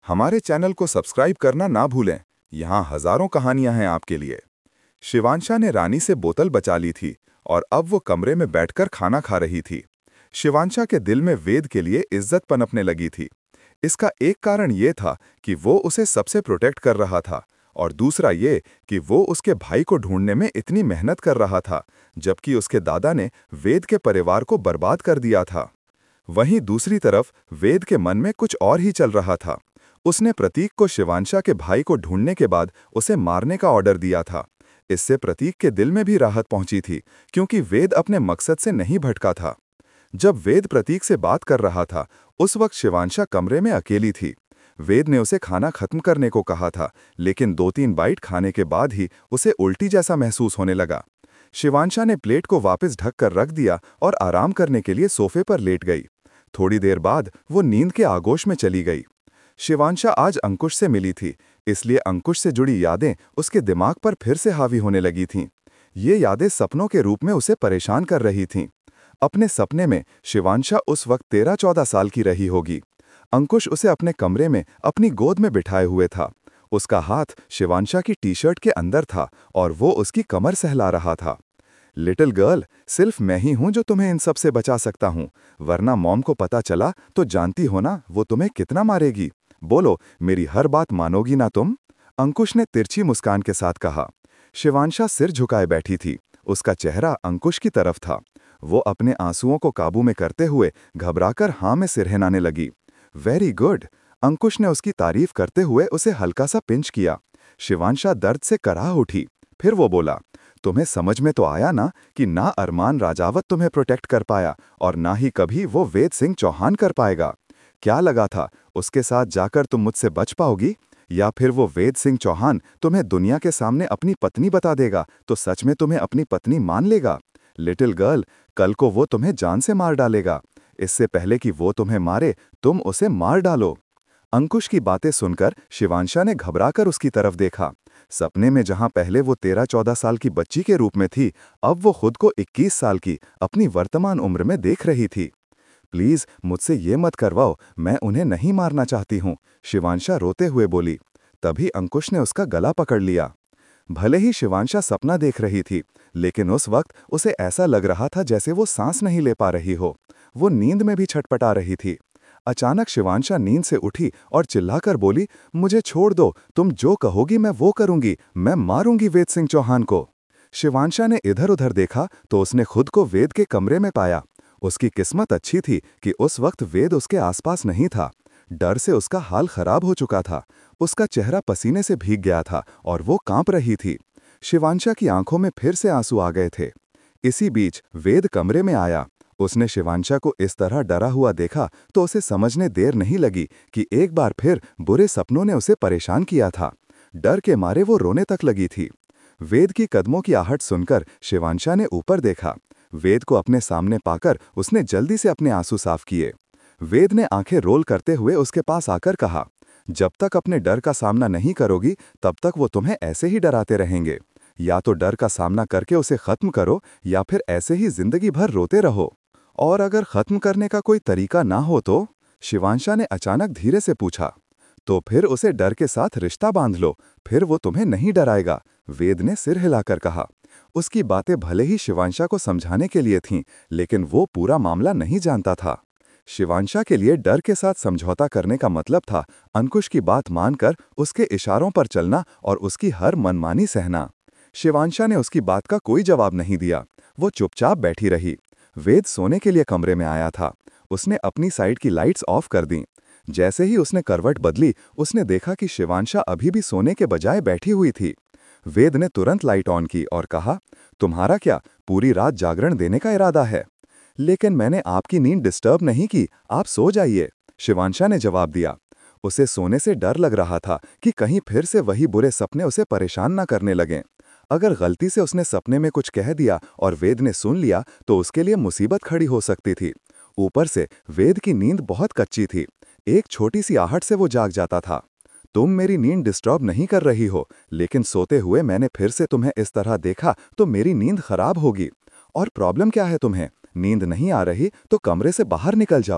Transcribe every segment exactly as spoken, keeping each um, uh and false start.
हमारे चैनल को सब्सक्राइब करना ना भूलें। यहाँ हजारों कहानियां हैं आपके लिए। शिवांशा ने रानी से बोतल बचा ली थी और अब वो कमरे में बैठकर खाना खा रही थी। शिवांशा के दिल में वेद के लिए इज्जत पनपने लगी थी। इसका एक कारण ये था कि वो उसे सबसे प्रोटेक्ट कर रहा था, और दूसरा ये कि वो उसके भाई को ढूंढने में इतनी मेहनत कर रहा था, जबकि उसके दादा ने वेद के परिवार को बर्बाद कर दिया था। वहीं दूसरी तरफ वेद के मन में कुछ और ही चल रहा था। उसने प्रतीक को शिवांशा के भाई को ढूंढने के बाद उसे मारने का ऑर्डर दिया था। इससे प्रतीक के दिल में भी राहत पहुंची थी, क्योंकि वेद अपने मकसद से नहीं भटका था। जब वेद प्रतीक से बात कर रहा था, उस वक्त शिवांशा कमरे में अकेली थी। वेद ने उसे खाना खत्म करने को कहा था, लेकिन दो तीन बाइट खाने के बाद ही उसे उल्टी जैसा महसूस होने लगा। शिवांशा ने प्लेट को वापस ढक कर रख दिया और आराम करने के लिए सोफे पर लेट गई। थोड़ी देर बाद वो नींद के आगोश में चली गई। शिवांशा आज अंकुश से मिली थी, इसलिए अंकुश से जुड़ी यादें उसके दिमाग पर फिर से हावी होने लगी थीं। ये यादें सपनों के रूप में उसे परेशान कर रही थीं। अपने सपने में शिवांशा उस वक्त तेरह चौदह साल की रही होगी। अंकुश उसे अपने कमरे में अपनी गोद में बिठाए हुए था। उसका हाथ शिवांशा की टी शर्ट के अंदर था और वो उसकी कमर सहला रहा था। लिटिल गर्ल, सिर्फ मैं ही हूं जो तुम्हें इन सब से बचा सकता हूं, वरना मॉम को पता चला तो जानती हो ना वो तुम्हें कितना मारेगी। बोलो, मेरी हर बात मानोगी ना तुम? अंकुश ने तिरछी मुस्कान के साथ कहा। शिवांशा सिर झुकाए बैठी थी। उसका चेहरा अंकुश की तरफ था। वो अपने आंसुओं को काबू में करते हुए घबराकर हाँ में सिर हिलाने लगी। Very good. अंकुश ने उसकी तारीफ करते हुए उसे हल्का सा पिंच किया। शिवांशा दर्द से कराह उठी। फिर वो बोला, तुम्हें समझ में तो आया ना कि ना अरमान राजावत तुम्हें प्रोटेक्ट कर पाया और ना ही कभी वो वेद सिंह चौहान कर पाएगा। क्या लगा था उसके साथ जाकर तुम मुझसे बच पाओगी? या फिर वो वेद सिंह चौहान तुम्हें दुनिया के सामने अपनी पत्नी बता देगा तो सच में तुम्हें अपनी पत्नी मान लेगा? लिटिल गर्ल, कल को वो तुम्हें जान से मार डालेगा। इससे पहले कि वो तुम्हें मारे, तुम उसे मार डालो। अंकुश की बातें सुनकर शिवांशा ने घबराकर उसकी तरफ देखा। सपने में जहां पहले वो तेरह चौदह साल की बच्ची के रूप में थी, अब वो खुद को इक्कीस साल की अपनी वर्तमान उम्र में देख रही थी। प्लीज मुझसे ये मत करवाओ, मैं उन्हें नहीं मारना चाहती हूँ, शिवांशा रोते हुए बोली। तभी अंकुश ने उसका गला पकड़ लिया। भले ही शिवांशा सपना देख रही थी, लेकिन उस वक्त उसे ऐसा लग रहा था जैसे वो सांस नहीं ले पा रही हो। वो नींद में भी छटपटा रही थी। अचानक शिवांशा नींद से उठी और चिल्लाकर बोली, मुझे छोड़ दो, तुम जो कहोगी मैं वो करूंगी, मैं मारूंगी वेद सिंह चौहान को। शिवांशा ने इधर उधर देखा तो उसने खुद को वेद के कमरे में पाया। उसकी किस्मत अच्छी थी कि उस वक्त वेद उसके आसपास नहीं था। डर से उसका हाल खराब हो चुका था। उसका चेहरा पसीने से भीग गया था और वो कांप रही थी। शिवांशा की आंखों में फिर से आंसू आ गए थे। इसी बीच वेद कमरे में आया। उसने शिवांशा को इस तरह डरा हुआ देखा तो उसे समझने देर नहीं लगी कि एक बार फिर बुरे सपनों ने उसे परेशान किया था। डर के मारे वो रोने तक लगी थी। वेद की कदमों की आहट सुनकर शिवांशा ने ऊपर देखा। वेद को अपने सामने पाकर उसने जल्दी से अपने आंसू साफ किए। वेद ने आंखें रोल करते हुए उसके पास आकर कहा, जब तक अपने डर का सामना नहीं करोगी तब तक वो तुम्हें ऐसे ही डराते रहेंगे। या तो डर का सामना करके उसे खत्म करो या फिर ऐसे ही जिंदगी भर रोते रहो। और अगर खत्म करने का कोई तरीका ना हो तो? शिवांशा ने अचानक धीरे से पूछा। तो फिर उसे डर के साथ रिश्ता बांध लो, फिर वो तुम्हें नहीं डराएगा, वेद ने सिर हिलाकर कहा। उसकी बातें भले ही शिवांशा को समझाने के लिए थीं, लेकिन वो पूरा मामला नहीं जानता था। शिवांशा के लिए डर के साथ समझौता करने का मतलब था अंकुश की बात मानकर उसके इशारों पर चलना और उसकी हर मनमानी सहना। शिवांशा ने उसकी बात का कोई जवाब नहीं दिया। वो चुपचाप बैठी रही। वेद सोने के लिए कमरे में आया था। उसने अपनी साइड की लाइट्स ऑफ कर दी। जैसे ही उसने करवट बदली, उसने देखा कि शिवांशा अभी भी सोने के बजाय बैठी हुई थी। वेद ने तुरंत लाइट ऑन की और कहा, तुम्हारा क्या पूरी रात जागरण देने का इरादा है? लेकिन मैंने आपकी नींद डिस्टर्ब नहीं की, आप सो जाइए, शिवांशा ने जवाब दिया। उसे सोने से डर लग रहा था कि कहीं फिर से वही बुरे सपने उसे परेशान न करने लगें। अगर गलती से उसने सपने में कुछ कह दिया और वेद ने सुन लिया तो उसके लिए मुसीबत खड़ी हो सकती थी। ऊपर से वेद की नींद बहुत कच्ची थी। एक छोटी सी आहट से वो जाग जाता था। तुम मेरी नींद डिस्टर्ब नहीं कर रही हो, लेकिन सोते हुए मैंने फिर से तुम्हें इस तरह देखा तो मेरी नींद खराब होगी। और प्रॉब्लम क्या है तुम्हें? नींद नहीं आ रही तो कमरे से बाहर निकल जाओ।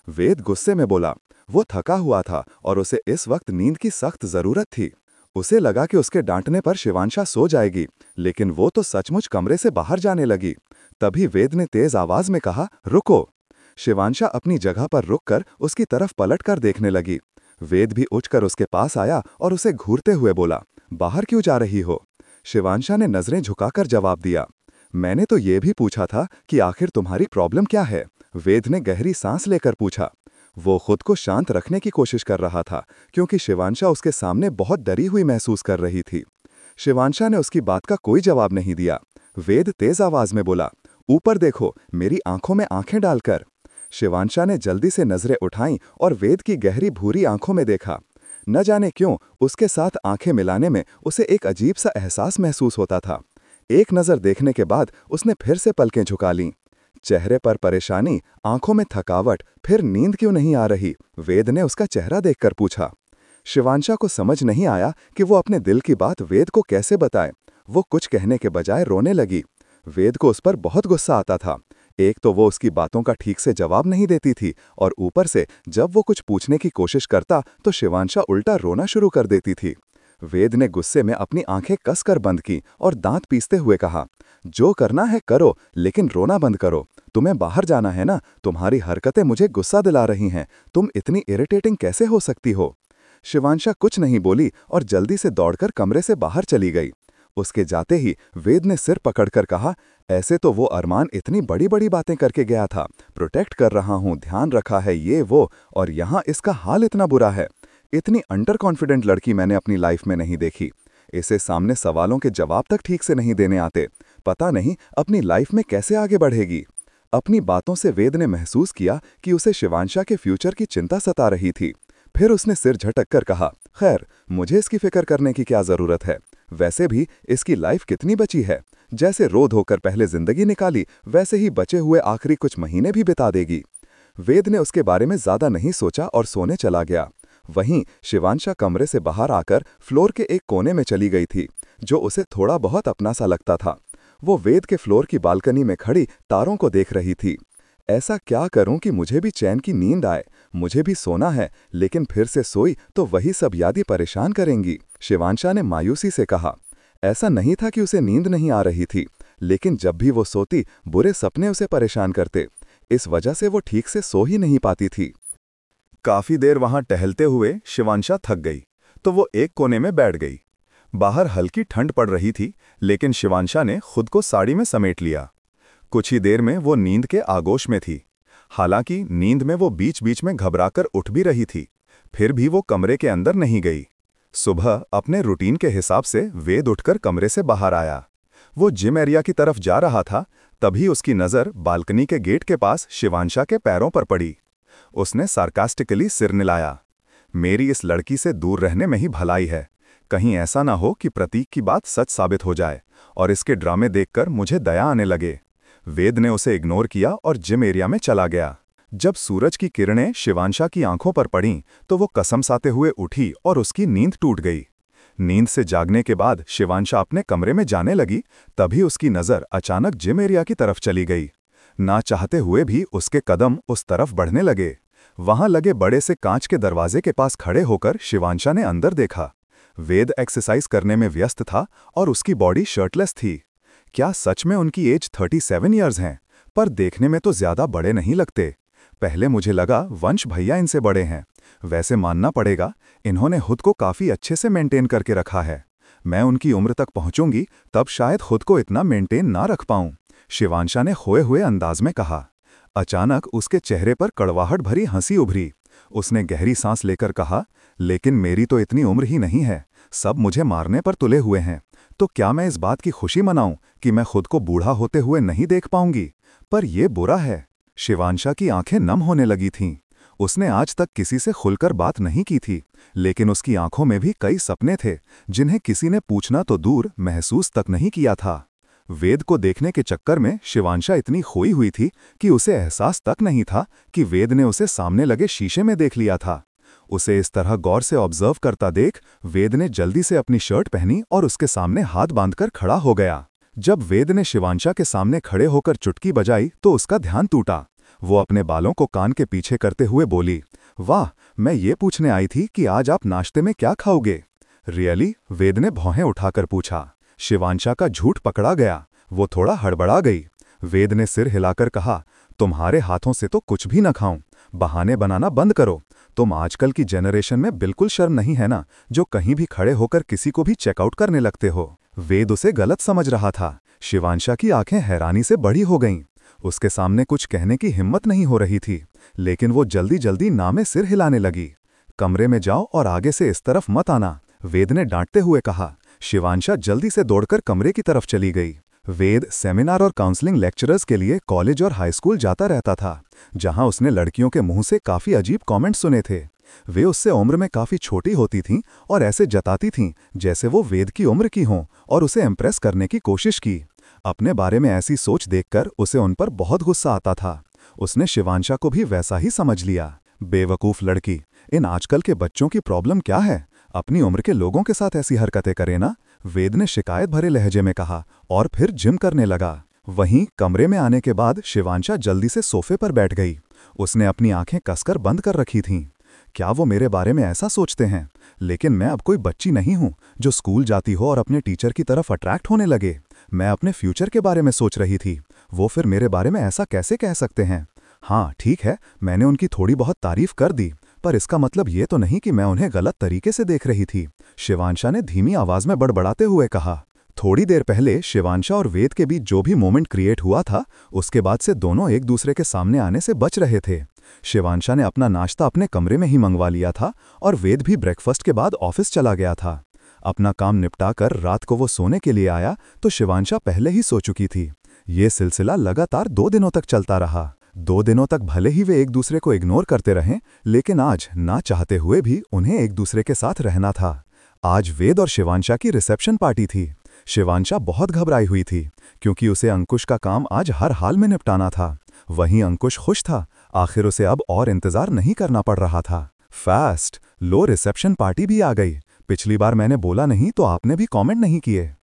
वेद गुस्से में बोला, वो थका हुआ था और उसे इस वक्त नींद की सख्त जरूरत थी। उसे लगा कि उसके डांटने पर शिवांशा सो जाएगी, लेकिन वो तो सचमुच कमरे से बाहर जाने लगी। तभी वेद ने तेज आवाज में कहा, रुको। शिवांशा अपनी जगह पर रुककर उसकी तरफ पलट कर देखने लगी। वेद भी उठकर उसके पास आया और उसे घूरते हुए बोला, बाहर क्यों जा रही हो? शिवांशा ने नजरें झुकाकर जवाब दिया, मैंने तो ये भी पूछा था कि आखिर तुम्हारी प्रॉब्लम क्या है? वेद ने गहरी सांस लेकर पूछा। वो खुद को शांत रखने की कोशिश कर रहा था, क्योंकि शिवांशा उसके सामने बहुत डरी हुई महसूस कर रही थी। शिवांशा ने उसकी बात का कोई जवाब नहीं दिया। वेद तेज आवाज में बोला, ऊपर देखो, मेरी आंखों में आंखें डालकर। शिवांशा ने जल्दी से नजरें उठाईं और वेद की गहरी भूरी आंखों में देखा। न जाने क्यों उसके साथ आंखें मिलाने में उसे एक अजीब सा एहसास महसूस होता था। एक नजर देखने के बाद उसने फिर से पलकें झुका लीं। चेहरे पर परेशानी, आंखों में थकावट, फिर नींद क्यों नहीं आ रही? वेद ने उसका चेहरा देखकर पूछा। शिवांशा को समझ नहीं आया कि वो अपने दिल की बात वेद को कैसे बताए। वो कुछ कहने के बजाय रोने लगी। वेद को उस पर बहुत गुस्सा आता था। एक तो वो उसकी बातों का ठीक से जवाब नहीं देती थी, और ऊपर से जब वो कुछ पूछने की कोशिश करता तो शिवांशा उल्टा रोना शुरू कर देती थी। वेद ने गुस्से में अपनी आंखें कसकर बंद की और दांत पीसते हुए कहा, जो करना है करो, लेकिन रोना बंद करो। तुम्हें बाहर जाना है ना? तुम्हारी हरकतें मुझे गुस्सा दिला रही हैं। तुम इतनी इरिटेटिंग कैसे हो सकती हो? शिवांशा कुछ नहीं बोली और जल्दी से दौड़कर कमरे से बाहर चली गई। उसके जाते ही वेद ने सिर पकड़कर कहा, ऐसे तो वो अरमान इतनी बड़ी बड़ी बातें करके गया था, प्रोटेक्ट कर रहा हूँ, ध्यान रखा है, ये वो, और यहाँ इसका हाल इतना बुरा है। इतनी अंडर कॉन्फिडेंट लड़की मैंने अपनी लाइफ में नहीं देखी। इसे सामने सवालों के जवाब तक ठीक से नहीं देने आते। पता नहीं अपनी लाइफ में कैसे आगे बढ़ेगी। अपनी बातों से वेद ने महसूस किया कि उसे शिवांशा के फ्यूचर की चिंता सता रही थी। फिर उसने सिर झटक कर कहा, खैर, मुझे इसकी फिक्र करने की क्या जरूरत है? वैसे भी इसकी लाइफ कितनी बची है? जैसे रो धोकर पहले जिंदगी निकाली, वैसे ही बचे हुए आखिरी कुछ महीने भी बिता देगी। वेद ने उसके बारे में ज्यादा नहीं सोचा और सोने चला गया। वहीं शिवांशा कमरे से बाहर आकर फ्लोर के एक कोने में चली गई थी, जो उसे थोड़ा बहुत अपना सा लगता था। वो वेद के फ्लोर की बालकनी में खड़ी तारों को देख रही थी। ऐसा क्या करूं कि मुझे भी चैन की नींद आए? मुझे भी सोना है, लेकिन फिर से सोई तो वही सब यादें परेशान करेंगी। शिवांशा ने मायूसी से कहा। ऐसा नहीं था कि उसे नींद नहीं आ रही थी, लेकिन जब भी वो सोती, बुरे सपने उसे परेशान करते। इस वजह से वो ठीक से सो ही नहीं पाती थी। काफी देर वहां टहलते हुए शिवांशा थक गई, तो वो एक कोने में बैठ गई। बाहर हल्की ठंड पड़ रही थी, लेकिन शिवांशा ने खुद को साड़ी में समेट लिया। कुछ ही देर में वो नींद के आगोश में थी। हालांकि नींद में वो बीच बीच में घबराकर उठ भी रही थी, फिर भी वो कमरे के अंदर नहीं गई। सुबह अपने रूटीन के हिसाब से वेद उठकर कमरे से बाहर आया। वो जिम एरिया की तरफ जा रहा था, तभी उसकी नज़र बालकनी के गेट के पास शिवांशा के पैरों पर पड़ी। उसने सार्कास्टिकली सिर निलाया। मेरी इस लड़की से दूर रहने में ही भलाई है। कहीं ऐसा ना हो कि प्रतीक की बात सच साबित हो जाए और इसके ड्रामे देखकर मुझे दया आने लगे। वेद ने उसे इग्नोर किया और जिम एरिया में चला गया। जब सूरज की किरणें शिवांशा की आंखों पर पड़ीं, तो वो कसमसाते हुए उठी और उसकी नींद टूट गई। नींद से जागने के बाद शिवांशा अपने कमरे में जाने लगी, तभी उसकी नज़र अचानक जिम एरिया की तरफ चली गई। ना चाहते हुए भी उसके कदम उस तरफ बढ़ने लगे। वहां लगे बड़े से कांच के दरवाजे के पास खड़े होकर शिवांशा ने अंदर देखा। वेद एक्सरसाइज करने में व्यस्त था और उसकी बॉडी शर्टलेस थी। क्या सच में उनकी एज सैंतीस इयर्स हैं? पर देखने में तो ज्यादा बड़े नहीं लगते। पहले मुझे लगा वंश भैया इनसे बड़े हैं। वैसे मानना पड़ेगा, इन्होंने खुद को काफी अच्छे से मेंटेन करके रखा है। मैं उनकी उम्र तक पहुंचूंगी तब शायद खुद को इतना मेंटेन ना रख पाऊं, शिवांशा ने खोए हुए अंदाज में कहा। अचानक उसके चेहरे पर कड़वाहट भरी हंसी उभरी। उसने गहरी सांस लेकर कहा, लेकिन मेरी तो इतनी उम्र ही नहीं है, सब मुझे मारने पर तुले हुए हैं। तो क्या मैं इस बात की खुशी मनाऊं कि मैं खुद को बूढ़ा होते हुए नहीं देख पाऊंगी? पर यह बुरा है। शिवांशा की आंखें नम होने लगी थीं। उसने आज तक किसी से खुलकर बात नहीं की थी, लेकिन उसकी आंखों में भी कई सपने थे जिन्हें किसी ने पूछना तो दूर महसूस तक नहीं किया था। वेद को देखने के चक्कर में शिवांशा इतनी खोई हुई थी कि उसे एहसास तक नहीं था कि वेद ने उसे सामने लगे शीशे में देख लिया था। उसे इस तरह गौर से ऑब्जर्व करता देख वेद ने जल्दी से अपनी शर्ट पहनी और उसके सामने हाथ बांधकर खड़ा हो गया। जब वेद ने शिवांशा के सामने खड़े होकर चुटकी बजाई तो उसका ध्यान टूटा। वो अपने बालों को कान के पीछे करते हुए बोली, वाह, मैं ये पूछने आई थी कि आज आप नाश्ते में क्या खाओगे? रियली? वेद ने भौहें उठाकर पूछा। शिवांशा का झूठ पकड़ा गया। वो थोड़ा हड़बड़ा गई। वेद ने सिर हिलाकर कहा, तुम्हारे हाथों से तो कुछ भी न खाऊं। बहाने बनाना बंद करो। तुम आजकल की जनरेशन में बिल्कुल शर्म नहीं है ना, जो कहीं भी खड़े होकर किसी को भी चेकआउट करने लगते हो। वेद उसे गलत समझ रहा था। शिवांशा की आंखें हैरानी से बड़ी हो गईं। उसके सामने कुछ कहने की हिम्मत नहीं हो रही थी, लेकिन वो जल्दी जल्दी ना में सिर हिलाने लगी। कमरे में जाओ और आगे से इस तरफ मत आना, वेद ने डांटते हुए कहा। शिवांशा जल्दी से दौड़कर कमरे की तरफ चली गई। वेद सेमिनार और काउंसलिंग लेक्चरर्स के लिए कॉलेज और हाई स्कूल जाता रहता था, जहां उसने लड़कियों के मुंह से काफी अजीब कमेंट सुने थे। वे उससे उम्र में काफी छोटी होती थीं और ऐसे जताती थीं जैसे वो वेद की उम्र की हों, और उसे इम्प्रेस करने की कोशिश की। अपने बारे में ऐसी सोच देखकर उसे उन पर बहुत गुस्सा आता था। उसने शिवांशा को भी वैसा ही समझ लिया। बेवकूफ लड़की, इन आजकल के बच्चों की प्रॉब्लम क्या है? अपनी उम्र के लोगों के साथ ऐसी हरकतें करे ना, वेद ने शिकायत भरे लहजे में कहा, और फिर जिम करने लगा। वहीं कमरे में आने के बाद शिवांशा जल्दी से सोफे पर बैठ गई। उसने अपनी आंखें कसकर बंद कर रखी थीं। क्या वो मेरे बारे में ऐसा सोचते हैं? लेकिन मैं अब कोई बच्ची नहीं हूं जो स्कूल जाती हो और अपने टीचर की तरफ अट्रैक्ट होने लगे। मैं अपने फ्यूचर के बारे में सोच रही थी। वो फिर मेरे बारे में ऐसा कैसे कह सकते हैं? हाँ ठीक है, मैंने उनकी थोड़ी बहुत तारीफ कर दी, पर इसका मतलब ये तो नहीं कि मैं उन्हें गलत तरीके से देख रही थी, शिवांशा ने धीमी आवाज में बड़बड़ाते हुए कहा। थोड़ी देर पहले शिवांशा और वेद के बीच जो भी मोमेंट क्रिएट हुआ था, उसके बाद से दोनों एक दूसरे के सामने आने से बच रहे थे। शिवांशा ने अपना नाश्ता अपने कमरे में ही मंगवा लिया था और वेद भी ब्रेकफास्ट के बाद ऑफिस चला गया था। अपना काम निपटाकर रात को वो सोने के लिए आया तो शिवांशा पहले ही सो चुकी थी। ये सिलसिला लगातार दो दिनों तक चलता रहा। दो दिनों तक भले ही वे एक दूसरे को इग्नोर करते रहें, लेकिन आज ना चाहते हुए भी उन्हें एक दूसरे के साथ रहना था। आज वेद और शिवांशा की रिसेप्शन पार्टी थी। शिवांशा बहुत घबराई हुई थी, क्योंकि उसे अंकुश का काम आज हर हाल में निपटाना था। वहीं अंकुश खुश था, आखिर उसे अब और इंतजार नहीं करना पड़ रहा था। फास्ट लो रिसेप्शन पार्टी भी आ गई। पिछली बार मैंने बोला नहीं तो आपने भी कमेंट नहीं किए।